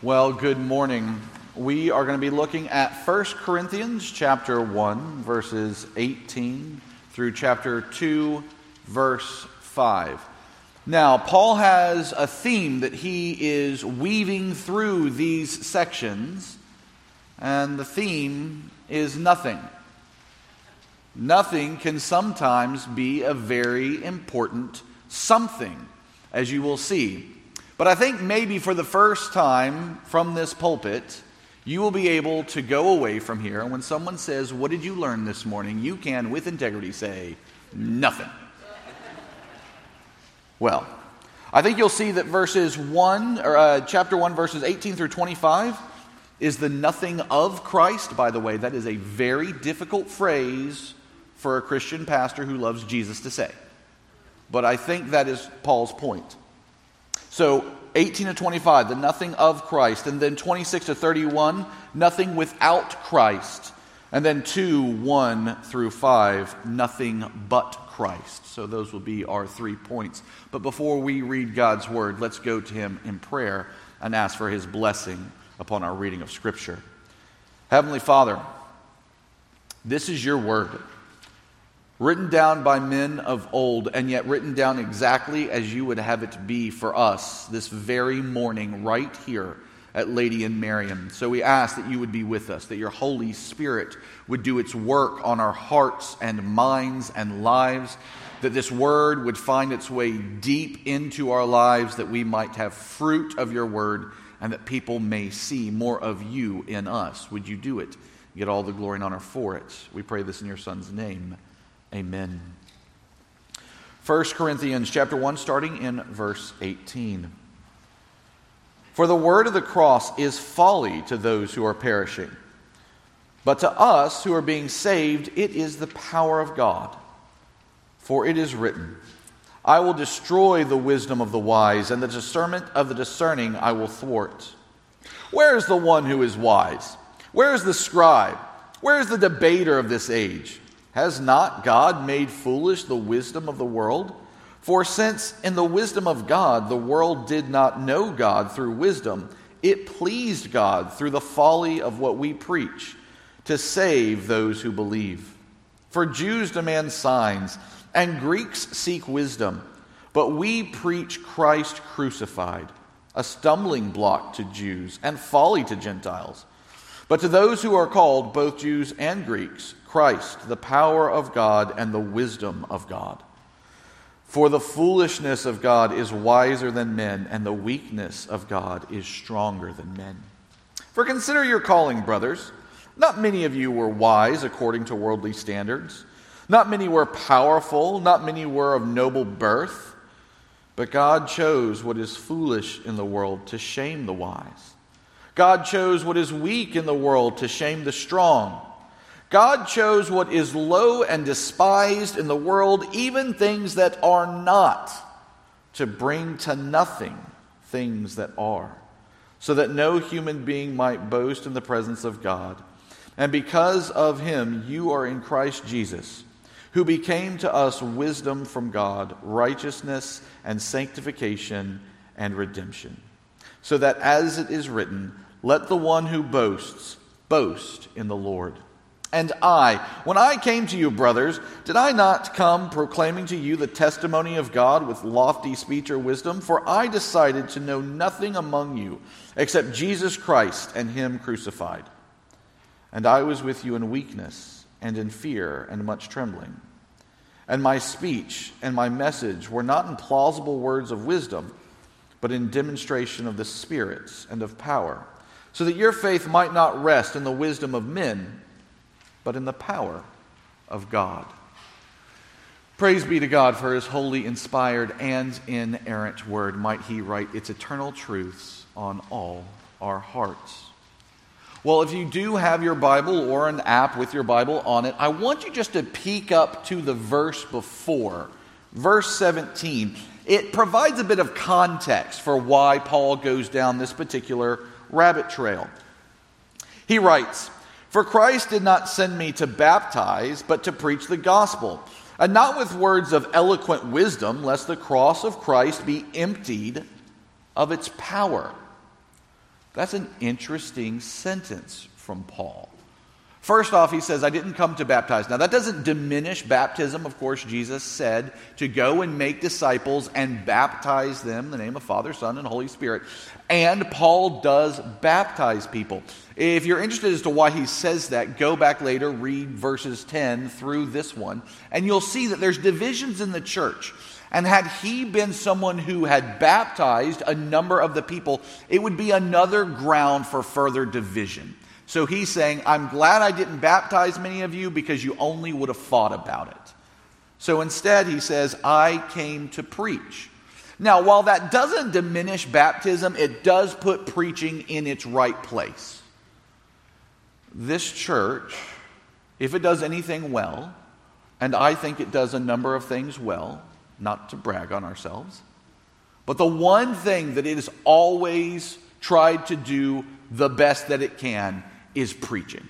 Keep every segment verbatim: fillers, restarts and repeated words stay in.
Well, good morning. We are going to be looking at First Corinthians chapter one, verses eighteen through chapter two, verse five. Now, Paul has a theme that he is weaving through these sections, and the theme is nothing. Nothing can sometimes be a very important something, as you will see. But I think maybe for the first time from this pulpit, you will be able to go away from here, and when someone says, "What did you learn this morning?" you can, with integrity, say, "Nothing." Well, I think you'll see that verses one, or uh, chapter one, verses eighteen through twenty-five, is the nothing of Christ. By the way, that is a very difficult phrase for a Christian pastor who loves Jesus to say. But I think that is Paul's point. So, eighteen to twenty-five, the nothing of Christ. And then twenty-six to thirty-one, nothing without Christ. And then two, one through five, nothing but Christ. So those will be our three points. But before we read God's word, let's go to him in prayer and ask for his blessing upon our reading of Scripture. Heavenly Father, this is your word, written down by men of old, and yet written down exactly as you would have it be for us this very morning right here at Lady and Miriam. So we ask that you would be with us, that your Holy Spirit would do its work on our hearts and minds and lives, that this word would find its way deep into our lives, that we might have fruit of your word, and that people may see more of you in us. Would you do it? Get all the glory and honor for it. We pray this in your Son's name. Amen. First Corinthians chapter one, starting in verse eighteen. For the word of the cross is folly to those who are perishing, but to us who are being saved, it is the power of God. For it is written, I will destroy the wisdom of the wise, and the discernment of the discerning I will thwart. Where is the one who is wise? Where is the scribe? Where is the debater of this age? Has not God made foolish the wisdom of the world? For since in the wisdom of God the world did not know God through wisdom, it pleased God through the folly of what we preach to save those who believe. For Jews demand signs, and Greeks seek wisdom, but we preach Christ crucified, a stumbling block to Jews and folly to Gentiles. But to those who are called, both Jews and Greeks, Christ, the power of God and the wisdom of God. For the foolishness of God is wiser than men, and the weakness of God is stronger than men. For consider your calling, brothers. Not many of you were wise according to worldly standards. Not many were powerful. Not many were of noble birth. But God chose what is foolish in the world to shame the wise. God chose what is weak in the world to shame the strong. God chose what is low and despised in the world, even things that are not, to bring to nothing things that are, so that no human being might boast in the presence of God. And because of him, you are in Christ Jesus, who became to us wisdom from God, righteousness and sanctification and redemption. So that as it is written, let the one who boasts, boast in the Lord. And I, when I came to you, brothers, did I not come proclaiming to you the testimony of God with lofty speech or wisdom? For I decided to know nothing among you except Jesus Christ and him crucified. And I was with you in weakness and in fear and much trembling. And my speech and my message were not in plausible words of wisdom, but in demonstration of the Spirit and of power, so that your faith might not rest in the wisdom of men, but in the power of God. Praise be to God for his holy, inspired, and inerrant word. Might he write its eternal truths on all our hearts. Well, if you do have your Bible or an app with your Bible on it, I want you just to peek up to the verse before, verse seventeen. It provides a bit of context for why Paul goes down this particular rabbit trail. He writes, For Christ did not send me to baptize, but to preach the gospel, and not with words of eloquent wisdom, lest the cross of Christ be emptied of its power. That's an interesting sentence from Paul. First off, he says, I didn't come to baptize. Now, that doesn't diminish baptism. Of course, Jesus said to go and make disciples and baptize them in the name of Father, Son, and Holy Spirit. And Paul does baptize people. If you're interested as to why he says that, go back later, read verses ten through this one, and you'll see that there's divisions in the church. And had he been someone who had baptized a number of the people, it would be another ground for further division. So he's saying, I'm glad I didn't baptize many of you because you only would have fought about it. So instead, he says, I came to preach. Now, while that doesn't diminish baptism, it does put preaching in its right place. This church, if it does anything well, and I think it does a number of things well, not to brag on ourselves, but the one thing that it has always tried to do the best that it can is preaching.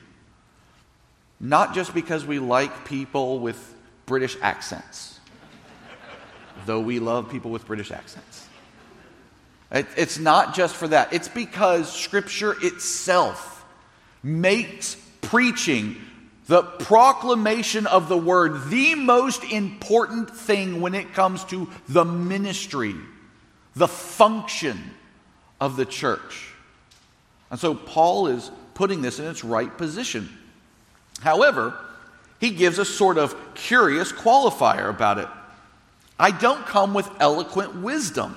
Not just because we like people with British accents, though we love people with British accents. It, it's not just for that. It's because Scripture itself makes preaching, the proclamation of the word, the most important thing when it comes to the ministry, the function of the church. And so Paul is putting this in its right position. However, he gives a sort of curious qualifier about it. I don't come with eloquent wisdom,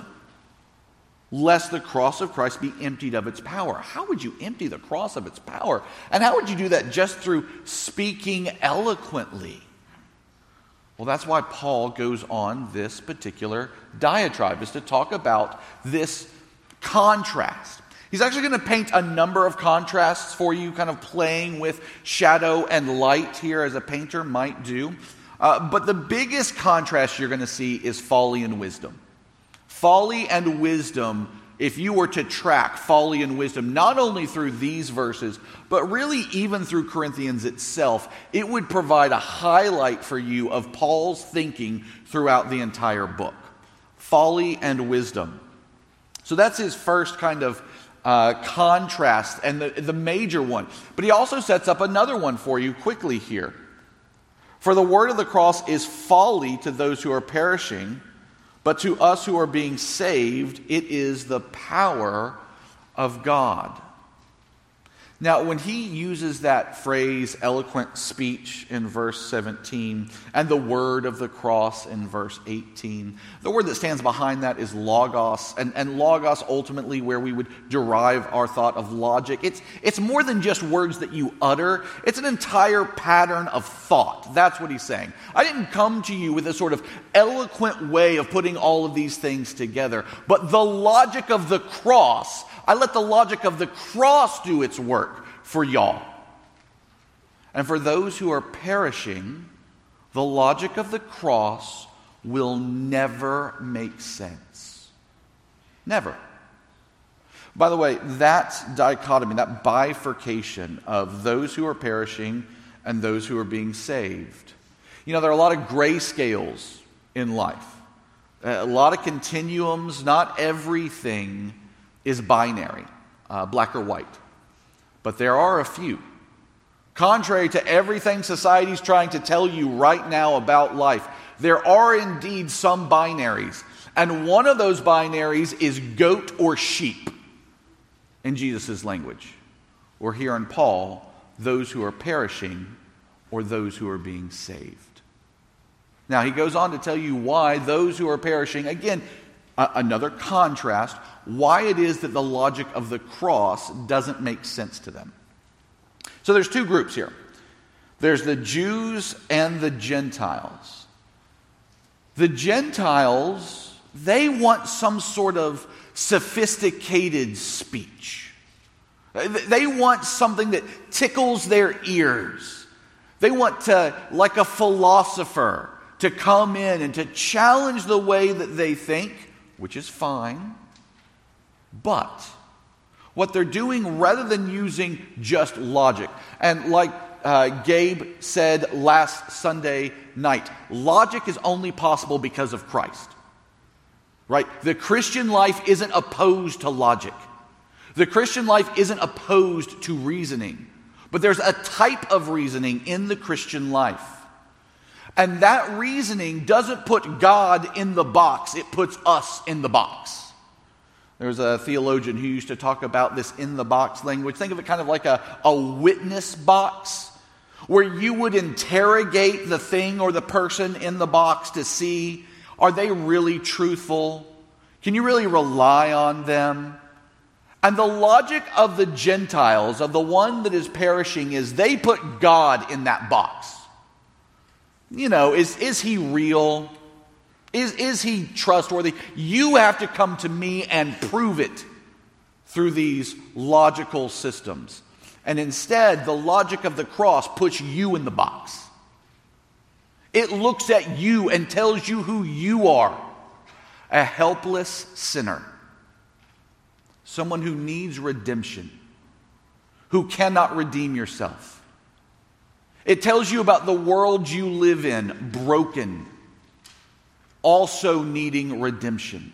lest the cross of Christ be emptied of its power. How would you empty the cross of its power? And how would you do that just through speaking eloquently? Well, that's why Paul goes on this particular diatribe, is to talk about this contrast. He's actually going to paint a number of contrasts for you, kind of playing with shadow and light here as a painter might do. Uh, but the biggest contrast you're going to see is folly and wisdom. Folly and wisdom, if you were to track folly and wisdom, not only through these verses, but really even through Corinthians itself, it would provide a highlight for you of Paul's thinking throughout the entire book. Folly and wisdom. So that's his first kind of uh, contrast, and the, the major one. But he also sets up another one for you quickly here. For the word of the cross is folly to those who are perishing, but to us who are being saved, it is the power of God. Now, when he uses that phrase, eloquent speech, in verse seventeen, and the word of the cross in verse eighteen, the word that stands behind that is logos, and, and logos ultimately where we would derive our thought of logic. It's, it's more than just words that you utter. It's an entire pattern of thought. That's what he's saying. I didn't come to you with a sort of eloquent way of putting all of these things together, but the logic of the cross, I let the logic of the cross do its work for y'all. And for those who are perishing, the logic of the cross will never make sense. Never. By the way, that dichotomy, that bifurcation of those who are perishing and those who are being saved. You know, there are a lot of gray scales in life. A lot of continuums. Not everything is binary, uh, black or white. But there are a few. Contrary to everything society's trying to tell you right now about life, there are indeed some binaries. And one of those binaries is goat or sheep in Jesus' language. Or here in Paul, those who are perishing or those who are being saved. Now he goes on to tell you why those who are perishing, again, a- another contrast, why it is that the logic of the cross doesn't make sense to them. So there's two groups here. There's the Jews and the Gentiles. The Gentiles, they want some sort of sophisticated speech. They want something that tickles their ears. They want to, like a philosopher, to come in and to challenge the way that they think, which is fine. But what they're doing, rather than using just logic, and like uh, Gabe said last Sunday night, logic is only possible because of Christ. Right? The Christian life isn't opposed to logic. The Christian life isn't opposed to reasoning, but there's a type of reasoning in the Christian life. And that reasoning doesn't put God in the box, it puts us in the box. There's a theologian who used to talk about this in the box language. Think of it kind of like a, a witness box, where you would interrogate the thing or the person in the box to see, are they really truthful? Can you really rely on them? And the logic of the Gentiles, of the one that is perishing, is they put God in that box. You know, is, is he real? Is, is he trustworthy? You have to come to me and prove it through these logical systems. And instead, the logic of the cross puts you in the box. It looks at you and tells you who you are. A helpless sinner. Someone who needs redemption. Who cannot redeem yourself. It tells you about the world you live in, broken, also needing redemption.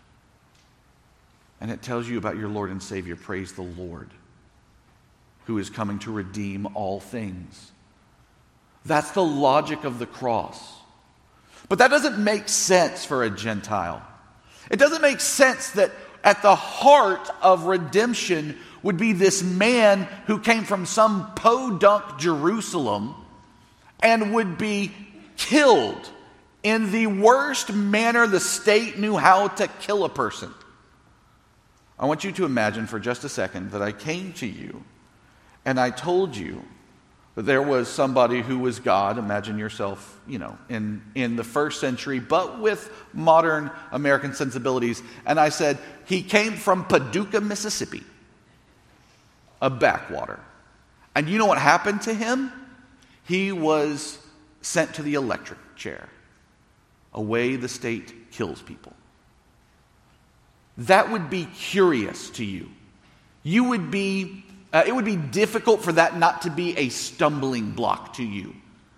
And it tells you about your Lord and Savior, praise the Lord, who is coming to redeem all things. That's the logic of the cross. But that doesn't make sense for a Gentile. It doesn't make sense that at the heart of redemption would be this man who came from some podunk Jerusalem and would be killed in the worst manner the state knew how to kill a person. I want you to imagine for just a second that I came to you and I told you that there was somebody who was God. Imagine yourself, you know, in, in the first century, but with modern American sensibilities. And I said, he came from Paducah, Mississippi, a backwater. And you know what happened to him? He was sent to the electric chair, a way the state kills people. That would be curious to you. You would be, uh, it would be difficult for that not to be a stumbling block to you,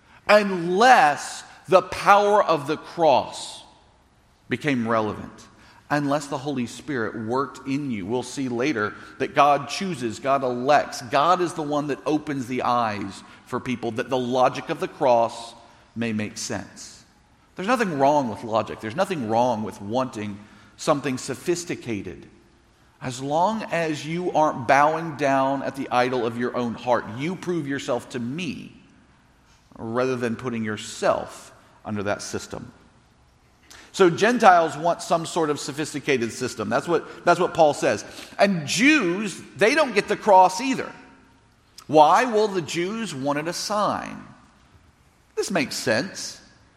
unless the power of the cross became relevant. Unless the Holy Spirit worked in you. We'll see later that God chooses, God elects. God is the one that opens the eyes for people, that the logic of the cross may make sense. There's nothing wrong with logic. There's nothing wrong with wanting something sophisticated. As long as you aren't bowing down at the idol of your own heart, you prove yourself to me, rather than putting yourself under that system. So Gentiles want some sort of sophisticated system. That's what, that's what Paul says. And Jews, they don't get the cross either. Why? Well, the Jews wanted a sign. This makes sense.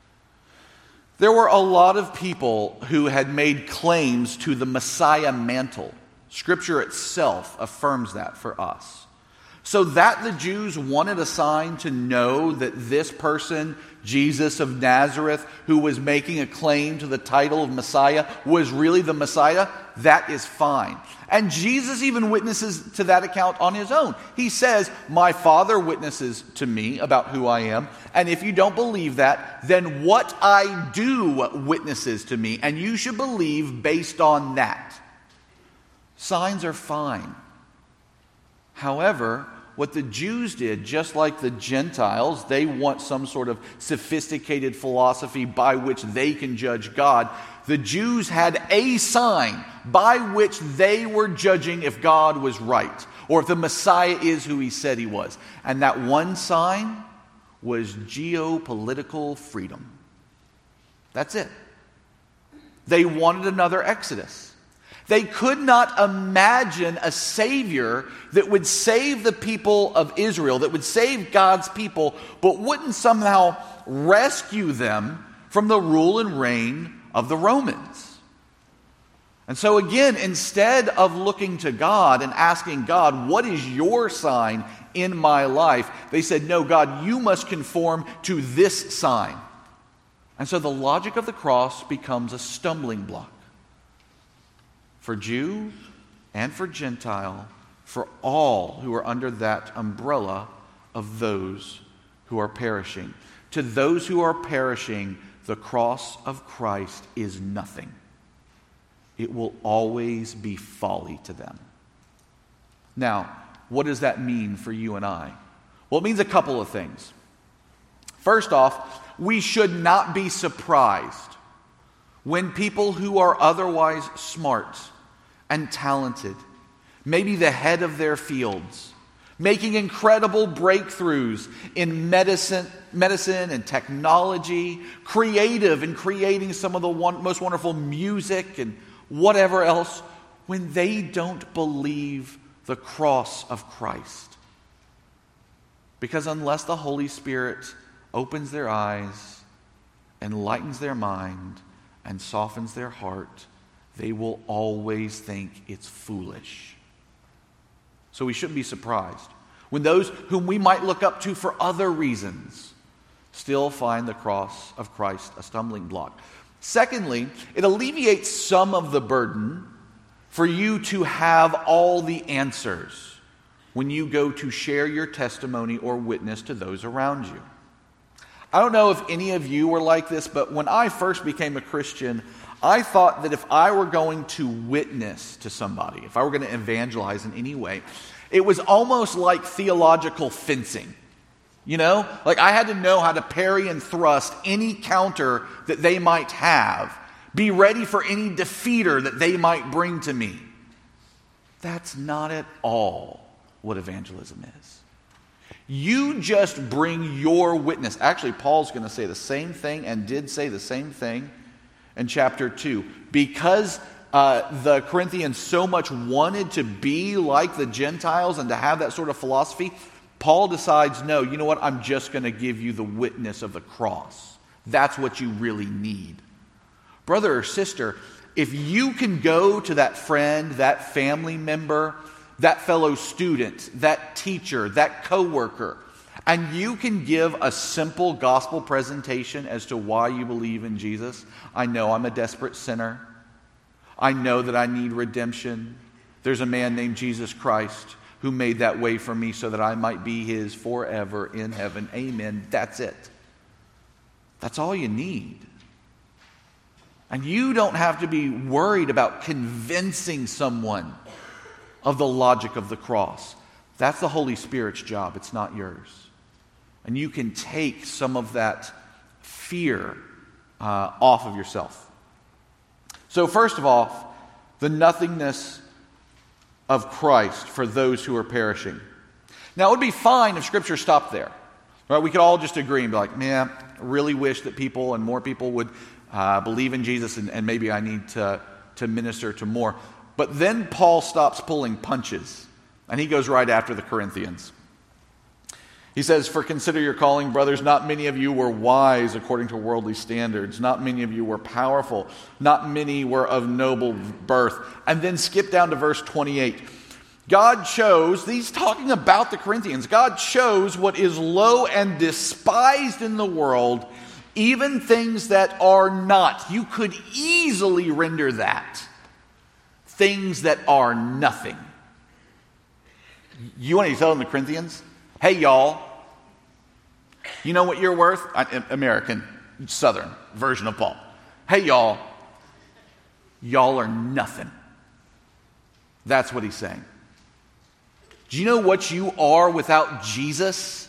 There were a lot of people who had made claims to the Messiah mantle. Scripture itself affirms that for us. So that the Jews wanted a sign to know that this person, Jesus of Nazareth, who was making a claim to the title of Messiah, was really the Messiah, that is fine. And Jesus even witnesses to that account on his own. He says, my Father witnesses to me about who I am, and if you don't believe that, then what I do witnesses to me, and you should believe based on that. Signs are fine. However, what the Jews did, just like the Gentiles, they want some sort of sophisticated philosophy by which they can judge God. The Jews had a sign by which they were judging if God was right, or if the Messiah is who he said he was. And that one sign was geopolitical freedom. That's it. They wanted another Exodus. They could not imagine a Savior that would save the people of Israel, that would save God's people, but wouldn't somehow rescue them from the rule and reign of the Romans. And so again, instead of looking to God and asking God, what is your sign in my life? They said, no, God, you must conform to this sign. And so the logic of the cross becomes a stumbling block. For Jew and for Gentile, for all who are under that umbrella of those who are perishing. To those who are perishing, the cross of Christ is nothing. It will always be folly to them. Now, what does that mean for you and I? Well, it means a couple of things. First off, we should not be surprised when people who are otherwise smart and talented, maybe the head of their fields, making incredible breakthroughs in medicine, medicine and technology, creative in creating some of the one, most wonderful music and whatever else, when they don't believe the cross of Christ. Because unless the Holy Spirit opens their eyes, enlightens their mind, and softens their heart, they will always think it's foolish. So we shouldn't be surprised when those whom we might look up to for other reasons still find the cross of Christ a stumbling block. Secondly, it alleviates some of the burden for you to have all the answers when you go to share your testimony or witness to those around you. I don't know if any of you were like this, but when I first became a Christian, I thought that if I were going to witness to somebody, if I were going to evangelize in any way, it was almost like theological fencing. You know, like I had to know how to parry and thrust any counter that they might have, be ready for any defeater that they might bring to me. That's not at all what evangelism is. You just bring your witness. Actually, Paul's going to say the same thing and did say the same thing in chapter two. Because uh, the Corinthians so much wanted to be like the Gentiles and to have that sort of philosophy, Paul decides, no, you know what? I'm just going to give you the witness of the cross. That's what you really need. Brother or sister, if you can go to that friend, that family member, that fellow student, that teacher, that coworker, and you can give a simple gospel presentation as to why you believe in Jesus. I know I'm a desperate sinner. I know that I need redemption. There's a man named Jesus Christ who made that way for me so that I might be his forever in heaven. Amen. That's it. That's all you need. And you don't have to be worried about convincing someone of the logic of the cross. That's the Holy Spirit's job. It's not yours. And you can take some of that fear uh, off of yourself. So first of all, the nothingness of Christ for those who are perishing. Now, it would be fine if Scripture stopped there. Right? We could all just agree and be like, man, I really wish that people and more people would uh, believe in Jesus, and, and maybe I need to, to minister to more. But then Paul stops pulling punches, and he goes right after the Corinthians. He says, "For consider your calling, brothers, not many of you were wise according to worldly standards. Not many of you were powerful. Not many were of noble birth." And then skip down to verse twenty-eight. God chose, he's talking about the Corinthians, God chose what is low and despised in the world, even things that are not. You could easily render that. Things that are nothing. You want to tell them, the Corinthians, hey, y'all, you know what you're worth? American, Southern version of Paul. Hey, y'all, y'all are nothing. That's what he's saying. Do you know what you are without Jesus?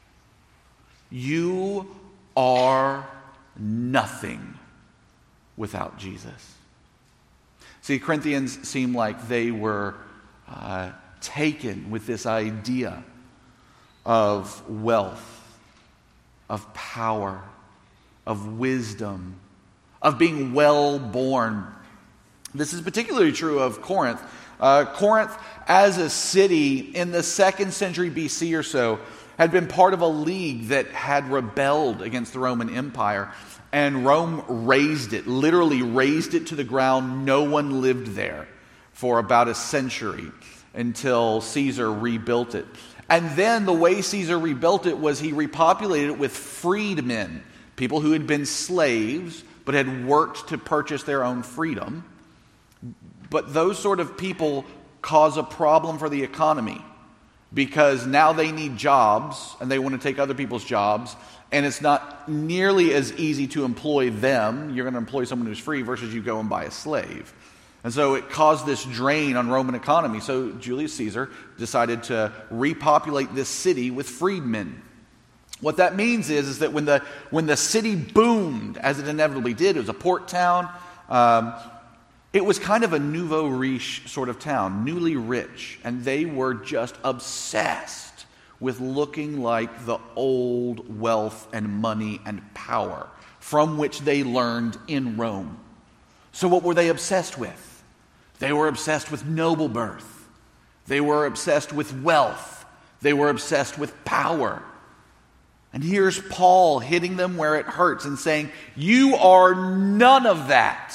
You are nothing without Jesus. See, Corinthians seem like they were uh, taken with this idea of wealth, of power, of wisdom, of being well born. This is particularly true of Corinth. Uh, Corinth, as a city in the second century B C or so, had been part of a league that had rebelled against the Roman Empire. And Rome razed it, literally razed it to the ground. No one lived there for about a century until Caesar rebuilt it. And then the way Caesar rebuilt it was he repopulated it with freedmen, people who had been slaves but had worked to purchase their own freedom. But those sort of people cause a problem for the economy because now they need jobs and they want to take other people's jobs. And it's not nearly as easy to employ them. You're going to employ someone who's free versus you go and buy a slave. And so it caused this drain on Roman economy. So Julius Caesar decided to repopulate this city with freedmen. What that means is, is that when the, when the city boomed, as it inevitably did, it was a port town, um, it was kind of a nouveau riche sort of town, newly rich. And they were just obsessed with looking like the old wealth and money and power from which they learned in Rome. So what were they obsessed with? They were obsessed with noble birth. They were obsessed with wealth. They were obsessed with power. And here's Paul hitting them where it hurts and saying, you are none of that.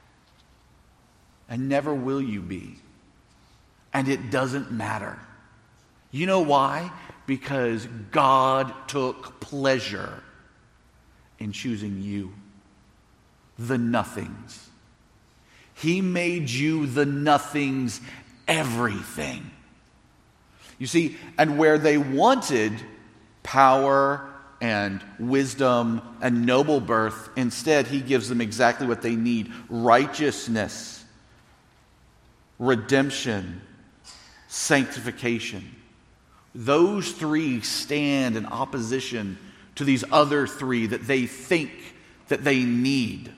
And never will you be. And it doesn't matter. You know why? Because God took pleasure in choosing you, the nothings. He made you the nothings, everything. You see, and where they wanted power and wisdom and noble birth, instead he gives them exactly what they need: righteousness, redemption, sanctification. Those three stand in opposition to these other three that they think that they need.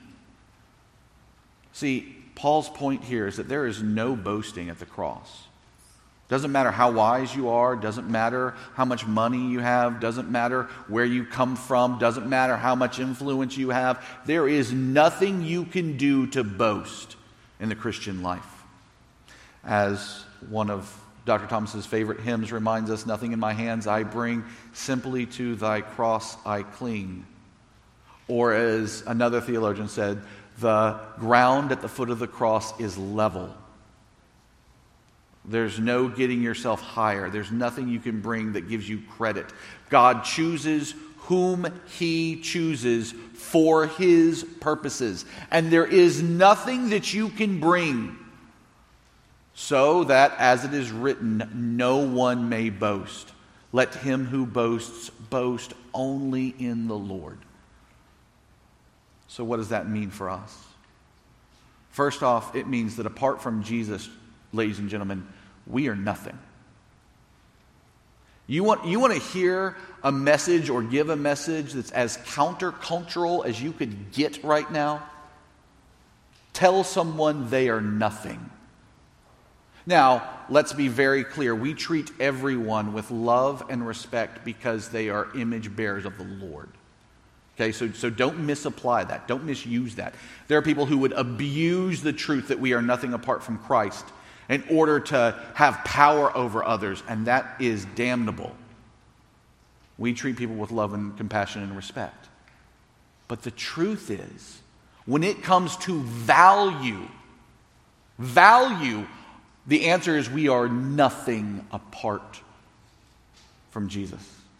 See, Paul's point here is that there is no boasting at the cross. Doesn't matter how wise you are, doesn't matter how much money you have, doesn't matter where you come from, doesn't matter how much influence you have. There is nothing you can do to boast in the Christian life. As one of Doctor Thomas's favorite hymns reminds us, nothing in my hands I bring, simply to thy cross I cling. Or as another theologian said, the ground at the foot of the cross is level. There's no getting yourself higher. There's nothing you can bring that gives you credit. God chooses whom he chooses for his purposes. And there is nothing that you can bring so that, as it is written, no one may boast. Let him who boasts boast only in the Lord. So what does that mean for us? First off, it means that apart from Jesus, ladies and gentlemen, we are nothing. You want, you want to hear a message or give a message that's as countercultural as you could get right now? Tell someone they are nothing. Now, let's be very clear. We treat everyone with love and respect because they are image bearers of the Lord. Okay, so, so don't misapply that. Don't misuse that. There are people who would abuse the truth that we are nothing apart from Christ in order to have power over others, and that is damnable. We treat people with love and compassion and respect. But the truth is, when it comes to value, value, the answer is we are nothing apart from Jesus.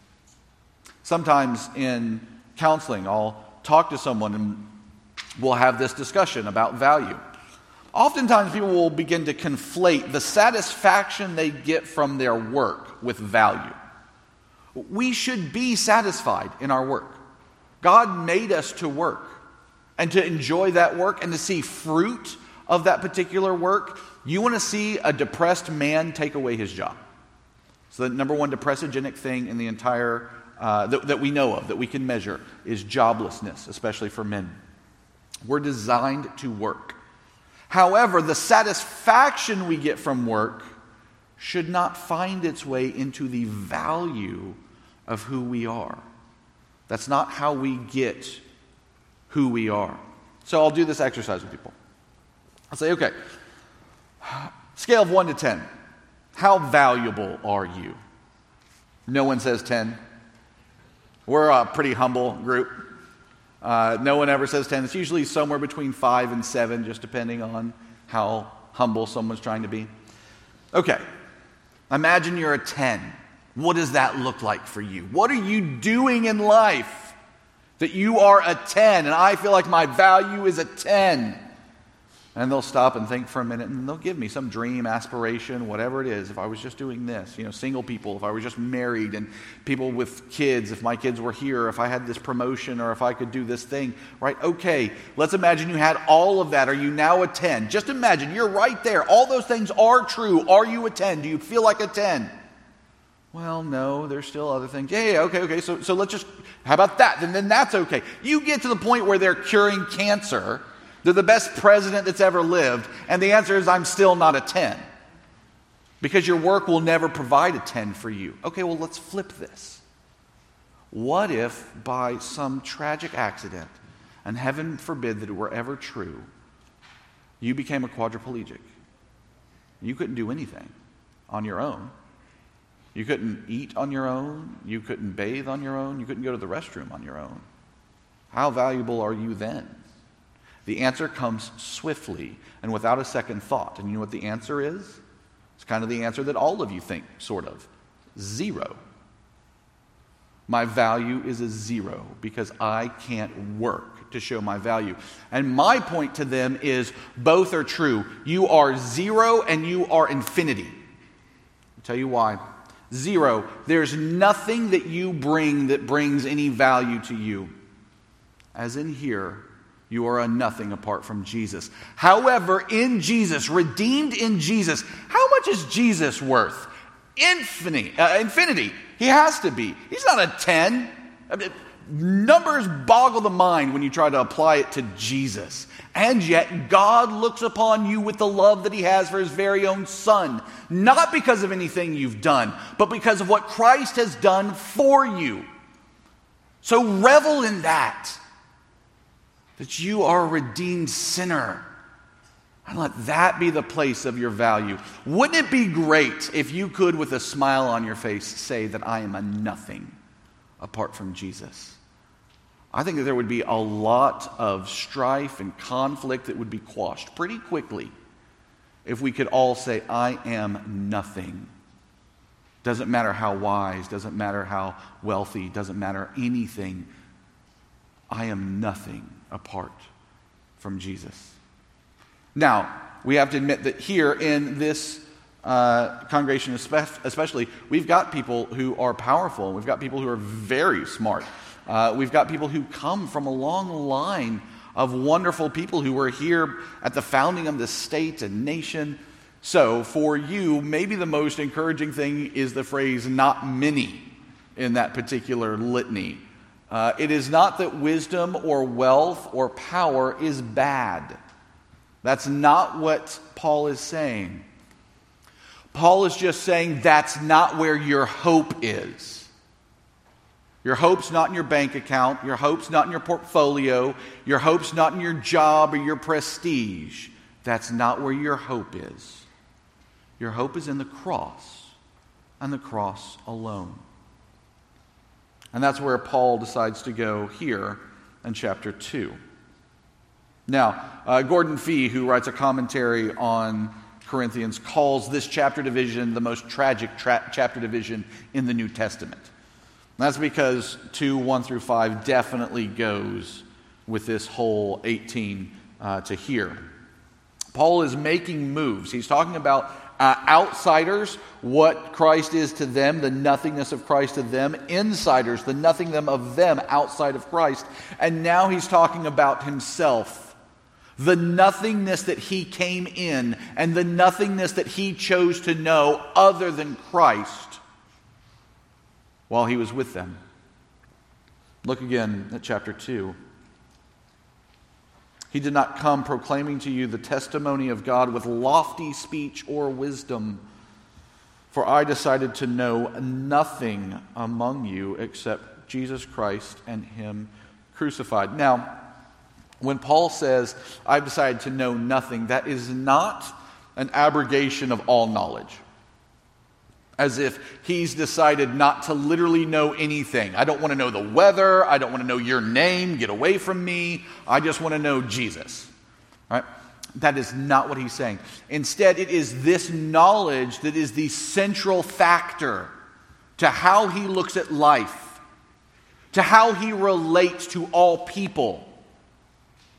Sometimes in counseling, I'll talk to someone and we'll have this discussion about value. Oftentimes people will begin to conflate the satisfaction they get from their work with value. We should be satisfied in our work. God made us to work and to enjoy that work and to see fruit of that particular work. You want to see a depressed man take away his job. So the number one depressogenic thing in the entire Uh, that, that we know of, that we can measure, is joblessness, especially for men. We're designed to work. However, the satisfaction we get from work should not find its way into the value of who we are. That's not how we get who we are. So I'll do this exercise with people. I'll say, okay, scale of one to ten. How valuable are you? No one says ten. We're a pretty humble group. Uh, no one ever says ten. It's usually somewhere between five and seven, just depending on how humble someone's trying to be. Okay, imagine you're a ten. What does that look like for you? What are you doing in life that you are a ten? And I feel like my value is a ten. And they'll stop and think for a minute, and they'll give me some dream, aspiration, whatever it is. If I was just doing this, you know, single people, if I was just married, and people with kids, if my kids were here, if I had this promotion, or if I could do this thing, right? Okay, let's imagine you had all of that. Are you now a ten? Just imagine, you're right there. All those things are true. Are you a ten? Do you feel like a ten? Well, no, there's still other things. Yeah, yeah, okay, okay, so, so let's just, how about that? Then, then that's okay. You get to the point where they're curing cancer. They're the best president that's ever lived, and the answer is I'm still not a ten. Because your work will never provide a ten for you. Okay, well, let's flip this. What if by some tragic accident, and heaven forbid that it were ever true, you became a quadriplegic? You couldn't do anything on your own. You couldn't eat on your own. You couldn't bathe on your own. You couldn't go to the restroom on your own. How valuable are you then? The answer comes swiftly and without a second thought. And you know what the answer is? It's kind of the answer that all of you think, sort of. Zero. My value is a zero because I can't work to show my value. And my point to them is both are true. You are zero and you are infinity. I'll tell you why. Zero. There's nothing that you bring that brings any value to you. As in here, you are a nothing apart from Jesus. However, in Jesus, redeemed in Jesus, how much is Jesus worth? Infinity. Uh, infinity. He has to be. He's not a ten. I mean, numbers boggle the mind when you try to apply it to Jesus. And yet, God looks upon you with the love that he has for his very own Son. Not because of anything you've done, but because of what Christ has done for you. So revel in that. That you are a redeemed sinner. And let that be the place of your value. Wouldn't it be great if you could, with a smile on your face, say that I am a nothing apart from Jesus? I think that there would be a lot of strife and conflict that would be quashed pretty quickly if we could all say, I am nothing. Doesn't matter how wise, doesn't matter how wealthy, doesn't matter anything. I am nothing apart from Jesus. Now, we have to admit that here in this uh, congregation especially, we've got people who are powerful. We've got people who are very smart. Uh, we've got people who come from a long line of wonderful people who were here at the founding of the state and nation. So for you, maybe the most encouraging thing is the phrase, not many, in that particular litany. Uh, it is not that wisdom or wealth or power is bad. That's not what Paul is saying. Paul is just saying that's not where your hope is. Your hope's not in your bank account. Your hope's not in your portfolio. Your hope's not in your job or your prestige. That's not where your hope is. Your hope is in the cross, and the cross alone. And that's where Paul decides to go here in chapter two. Now, uh, Gordon Fee, who writes a commentary on Corinthians, calls this chapter division the most tragic tra- chapter division in the New Testament. And that's because two, one through five definitely goes with this whole eighteen uh, to here. Paul is making moves. He's talking about Uh, outsiders, what Christ is to them, the nothingness of Christ to them. Insiders, the nothingness of them outside of Christ. And now he's talking about himself. The nothingness that he came in and the nothingness that he chose to know other than Christ while he was with them. Look again at chapter two. He did not come proclaiming to you the testimony of God with lofty speech or wisdom, for I decided to know nothing among you except Jesus Christ and him crucified. Now, when Paul says, I've decided to know nothing, that is not an abrogation of all knowledge. As if he's decided not to literally know anything. I don't want to know the weather. I don't want to know your name. Get away from me. I just want to know Jesus. Right? That is not what he's saying. Instead, it is this knowledge that is the central factor to how he looks at life, to how he relates to all people.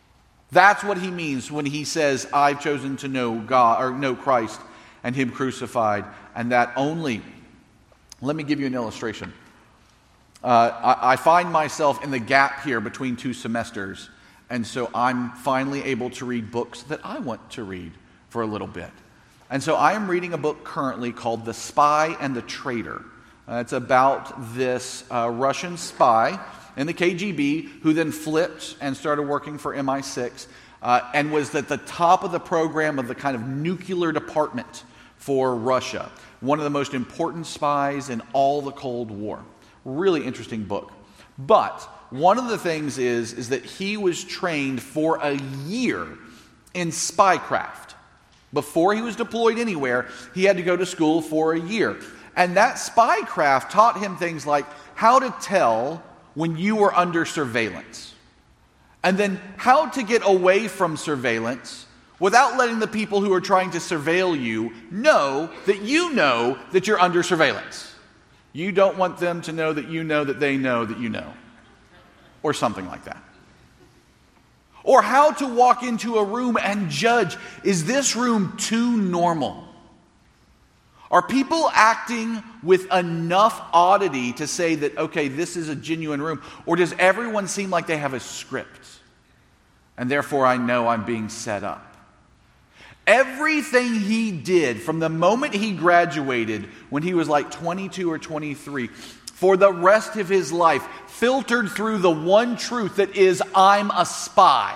That's what he means when he says, I've chosen to know God, or know Christ and him crucified, and that only. Let me give you an illustration. Uh, I, I find myself in the gap here between two semesters, and so I'm finally able to read books that I want to read for a little bit. And so I am reading a book currently called The Spy and the Traitor. Uh, it's about this uh, Russian spy in the K G B who then flipped and started working for M I six uh, and was at the top of the program of the kind of nuclear department for Russia. One of the most important spies in all the Cold War. Really interesting book. But one of the things is, is that he was trained for a year in spycraft. Before he was deployed anywhere, he had to go to school for a year. And that spycraft taught him things like how to tell when you were under surveillance. And then how to get away from surveillance without letting the people who are trying to surveil you know that you know that you're under surveillance. You don't want them to know that you know that they know that you know. Or something like that. Or how to walk into a room and judge, is this room too normal? Are people acting with enough oddity to say that, okay, this is a genuine room? Or does everyone seem like they have a script? And therefore I know I'm being set up. Everything he did from the moment he graduated when he was like twenty-two or twenty-three, for the rest of his life, filtered through the one truth that is, I'm a spy.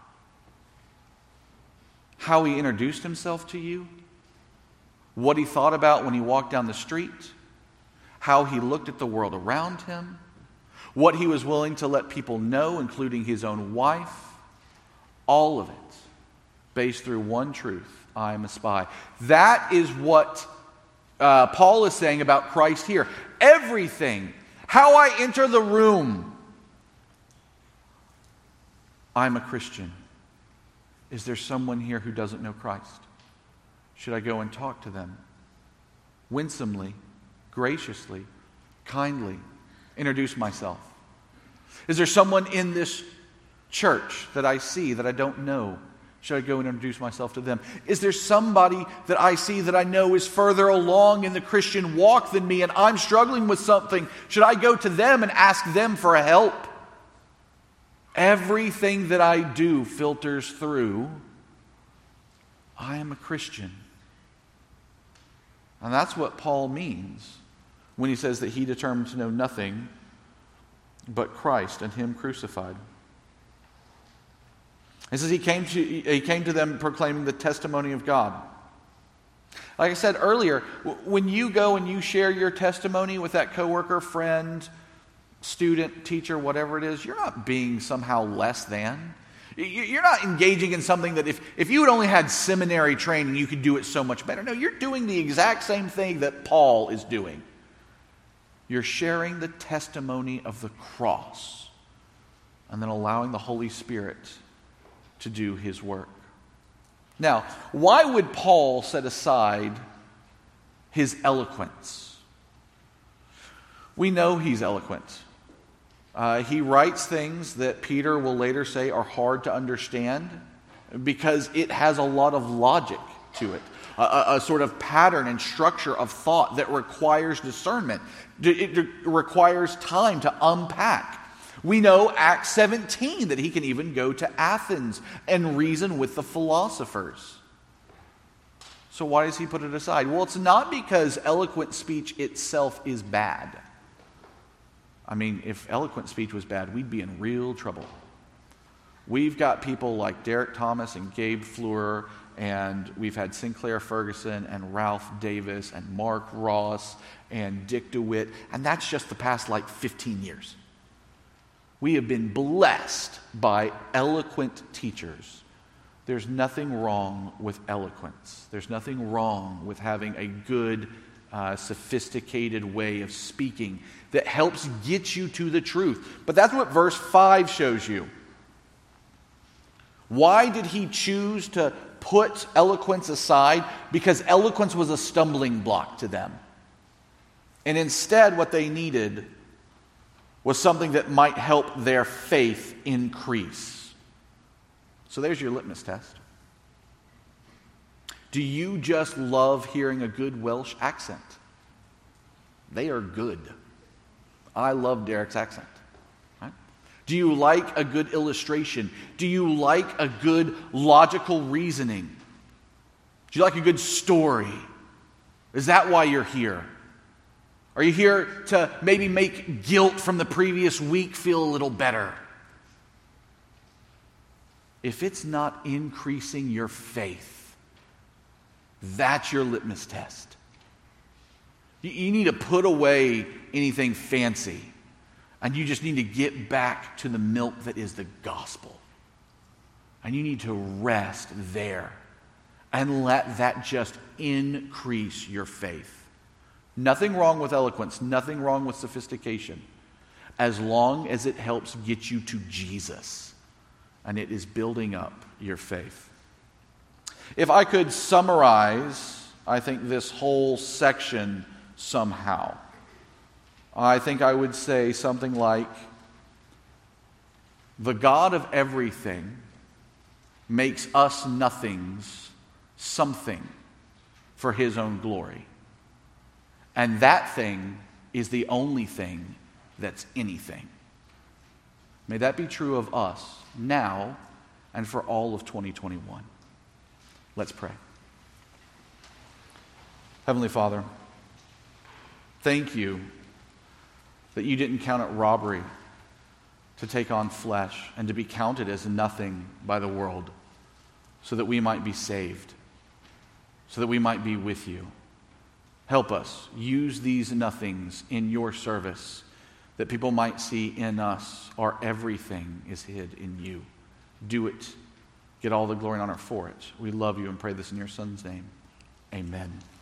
How he introduced himself to you, what he thought about when he walked down the street, how he looked at the world around him, what he was willing to let people know, including his own wife, all of it based through one truth: I am a spy. That is what uh, Paul is saying about Christ here. Everything, how I enter the room, I'm a Christian. Is there someone here who doesn't know Christ? Should I go and talk to them? Winsomely, graciously, kindly, introduce myself. Is there someone in this church that I see that I don't know? Should I go and introduce myself to them? Is there somebody that I see that I know is further along in the Christian walk than me and I'm struggling with something? Should I go to them and ask them for help? Everything that I do filters through, I am a Christian. And that's what Paul means when he says that he determined to know nothing but Christ and him crucified. He says he came to, he came to them proclaiming the testimony of God. Like I said earlier, when you go and you share your testimony with that coworker, friend, student, teacher, whatever it is, you're not being somehow less than. You're not engaging in something that if, if you had only had seminary training, you could do it so much better. No, you're doing the exact same thing that Paul is doing. You're sharing the testimony of the cross and then allowing the Holy Spirit to do his work. Now, why would Paul set aside his eloquence? We know he's eloquent. Uh, he writes things that Peter will later say are hard to understand because it has a lot of logic to it. A, a, a sort of pattern and structure of thought that requires discernment. It, it requires time to unpack. We know Acts seventeen that he can even go to Athens and reason with the philosophers. So why does he put it aside? Well, it's not because eloquent speech itself is bad. I mean, if eloquent speech was bad, we'd be in real trouble. We've got people like Derek Thomas and Gabe Fleur, and we've had Sinclair Ferguson and Ralph Davis and Mark Ross and Dick DeWitt, and that's just the past like fifteen years. We have been blessed by eloquent teachers. There's nothing wrong with eloquence. There's nothing wrong with having a good, uh, sophisticated way of speaking that helps get you to the truth. But that's what verse five shows you. Why did he choose to put eloquence aside? Because eloquence was a stumbling block to them. And instead, what they needed was something that might help their faith increase. So there's your litmus test. Do you just love hearing a good Welsh accent? They are good. I love Derek's accent. Right? Do you like a good illustration? Do you like a good logical reasoning? Do you like a good story? Is that why you're here? Are you here to maybe make guilt from the previous week feel a little better? If it's not increasing your faith, that's your litmus test. You, you need to put away anything fancy, and you just need to get back to the milk that is the gospel. And you need to rest there and let that just increase your faith. Nothing wrong with eloquence, nothing wrong with sophistication, as long as it helps get you to Jesus and it is building up your faith. If I could summarize, I think, this whole section somehow, I think I would say something like, the God of everything makes us nothings something for his own glory. And that thing is the only thing that's anything. May that be true of us now and for all of twenty twenty-one. Let's pray. Heavenly Father, thank you that you didn't count it robbery to take on flesh and to be counted as nothing by the world so that we might be saved, so that we might be with you. Help us use these nothings in your service, that people might see in us our everything is hid in you. Do it. Get all the glory and honor for it. We love you and pray this in your Son's name. Amen.